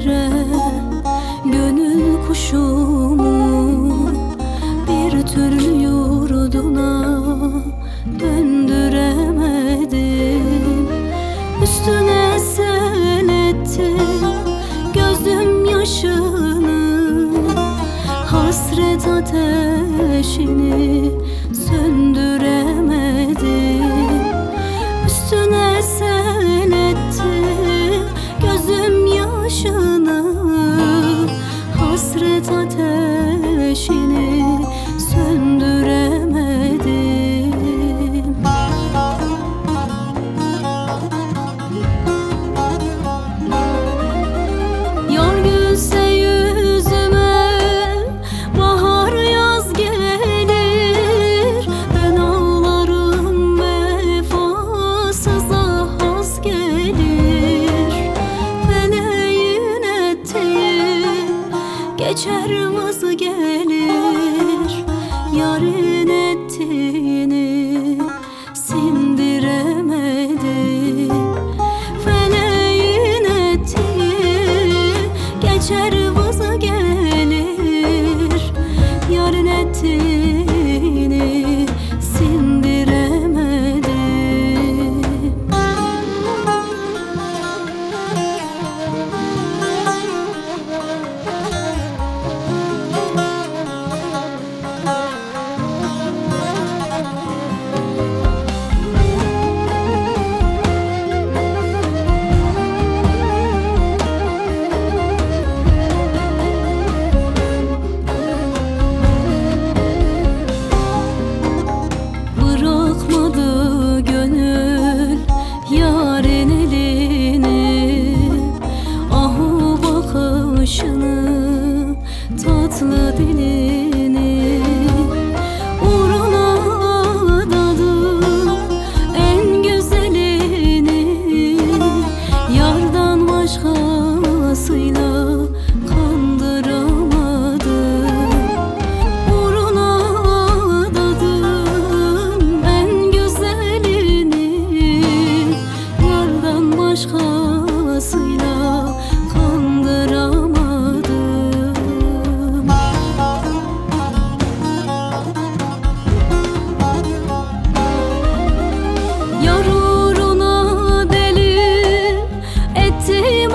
bire gönül kuşumu bir türlü yurduna döndüremedim. Üstüne sel ettim gözüm yaşını, hasret ateşini söndüremedim. Üstüne sel ettim gözüm yaşını, hasret ateşini söndüremedim. Yar gülse yüzüme bahar yaz gelir, ben ağlarım vefasıza haz gelir. Feleğin ettiği geçer vaz gelir, yarın ettiğini sindiremedim. Feleğin ettiği geçer vaz gelir, yarın ettiğini sindiremedim. Bırakmadı gönül yarın elini, ahu bakışını, tatlı dilini. Uğruna adadım en güzelini, yardan başkasıyla kandıramadım. Uğruna adadım en güzelini, yardan başkasıyla kandıramadım. Yar uğruna deli etti